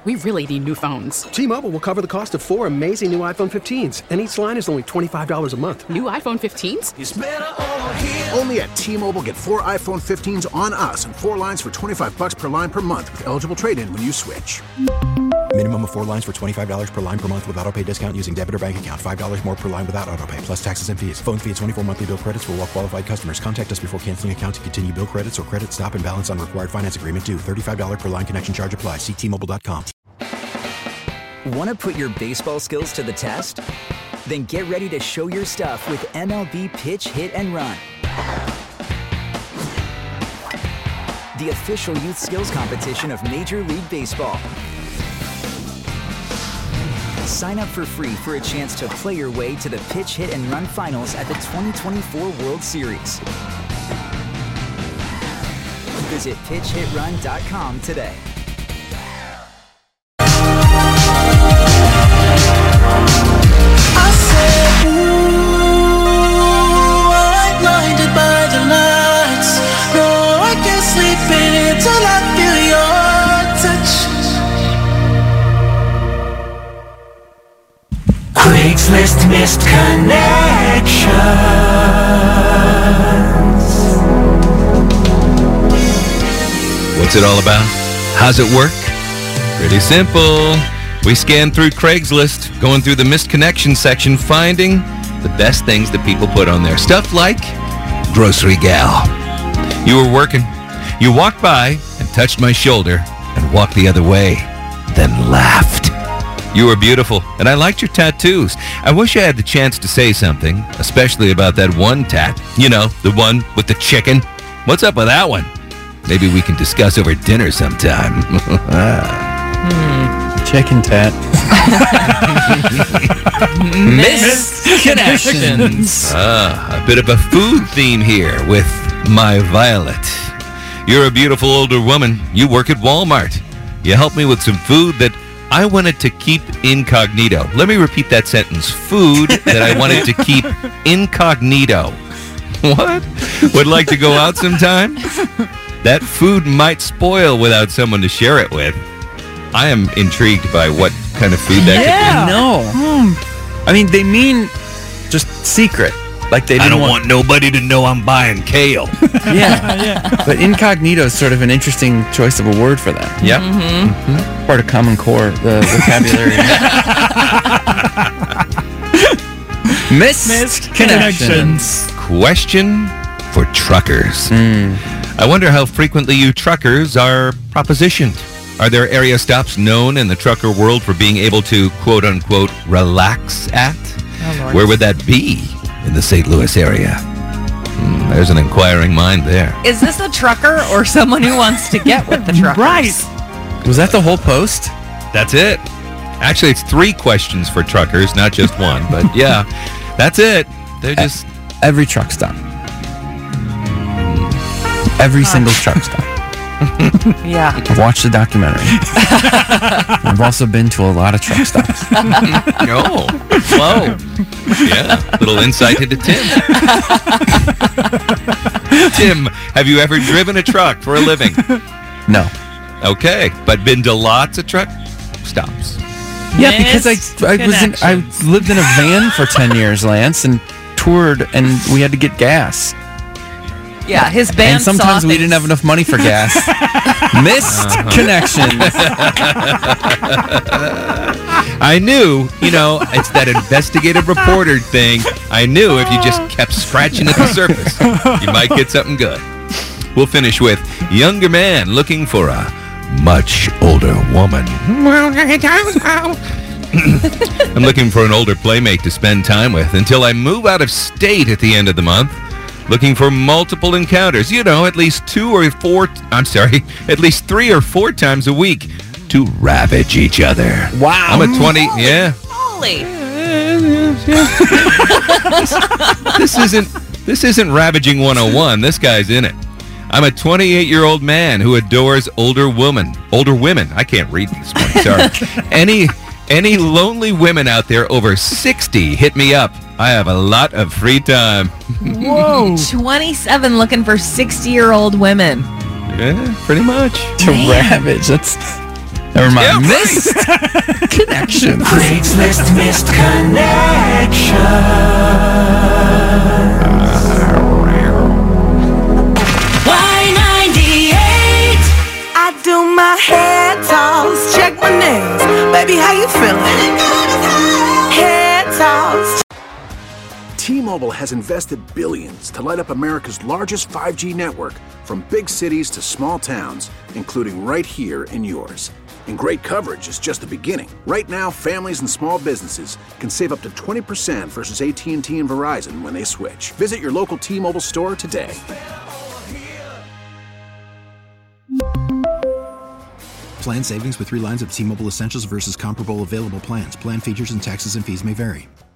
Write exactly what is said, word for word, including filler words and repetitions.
We really need new phones. T-Mobile will cover the cost of four amazing new iPhone fifteens, and each line is only twenty-five dollars a month. New iPhone fifteens? It's better over here. Only at T-Mobile, get four iPhone fifteens on us and four lines for twenty-five dollars per line per month with eligible trade-in when you switch. Minimum of four lines for twenty-five dollars per line per month with autopay discount using debit or bank account. five dollars more per line without autopay, plus taxes and fees. Phone fee at twenty-four monthly bill credits for well-qualified customers. Contact us before canceling account to continue bill credits or credit stop and balance on required finance agreement due. thirty-five dollars per line connection charge applies. See T Mobile dot com. Want to put your baseball skills to the test? Then get ready to show your stuff with M L B Pitch, Hit, and Run. The official youth skills competition of Major League Baseball. Sign up for free for a chance to play your way to the Pitch, Hit, and Run finals at the twenty twenty-four World Series. Visit pitch hit run dot com today. I said, ooh, I'm blinded by the lights. No, I can't sleep in it till I feel your touch. Craigslist missed connections. What's it all about? How's it work? Pretty simple. We scan through Craigslist, going through the missed connection section, finding the best things that people put on there. Stuff like grocery gal. You were working. You walked by and touched my shoulder and walked the other way, then laughed. You were beautiful, and I liked your tattoos. I wish I had the chance to say something, especially about that one tat. You know, the one with the chicken. What's up with that one? Maybe we can discuss over dinner sometime. hmm. Chicken tat. Misconnections. Ah, a bit of a food theme here with my Violet. You're a beautiful older woman. You work at Walmart. You helped me with some food that I wanted to keep incognito. Let me repeat that sentence. Food that I wanted to keep incognito. What? Would like to go out sometime? That food might spoil without someone to share it with. I am intrigued by what kind of food that yeah. could be. No. Mm. I mean, they mean just secret. Like they didn't I don't want... want nobody to know I'm buying kale. yeah. yeah. But incognito is sort of an interesting choice of a word for that. Yep. Mm-hmm. Mm-hmm. Part of Common Core, the vocabulary. Missed connections. Question for truckers. Mm. I wonder how frequently you truckers are propositioned. Are there area stops known in the trucker world for being able to, quote-unquote, relax at? Oh, Lord. Where would that be in the Saint Louis area? Mm, there's an inquiring mind there. Is this a trucker or someone who wants to get with the truckers? Right. Was that the whole post? That's it. Actually, it's three questions for truckers, not just one. But yeah, that's it. They're just... Every truck stop. Every single truck stop. Yeah. I've watched the documentary. I've also been to a lot of truck stops. Oh, whoa. Yeah, little insight into Tim. Tim, have you ever driven a truck for a living? No. Okay, but been to lots of truck stops. Yeah, because I I was in, I lived in a van for ten years, Lance, and toured, and we had to get gas. Yeah, his band. And sometimes saw we didn't have enough money for gas. Missed uh-huh. connections. I knew, you know, it's that investigative reporter thing. I knew if you just kept scratching at the surface, you might get something good. We'll finish with younger man looking for a much older woman. I'm looking for an older playmate to spend time with until I move out of state at the end of the month. Looking for multiple encounters, you know, at least two or four, I'm sorry, at least three or four times a week to ravage each other. Wow. I'm a twenty, Holy, yeah. Holy. this, this isn't, this isn't Ravaging one oh one. This guy's in it. I'm a twenty-eight-year-old man who adores older women. Older women. I can't read this morning, sorry. Any, any lonely women out there over sixty, hit me up. I have a lot of free time. Whoa. twenty-seven looking for sixty-year-old women. Yeah, pretty much. To ravage. That's Never mind. Yeah, Missed connection. Craigslist missed connection. Y ninety-eight. I do my hair toss, check my nails. Baby, how you feeling? Hair toss. T-Mobile has invested billions to light up America's largest five G network, from big cities to small towns, including right here in yours. And great coverage is just the beginning. Right now, families and small businesses can save up to twenty percent versus A T and T and Verizon when they switch. Visit your local T-Mobile store today. Plan savings with three lines of T-Mobile Essentials versus comparable available plans. Plan features and taxes and fees may vary.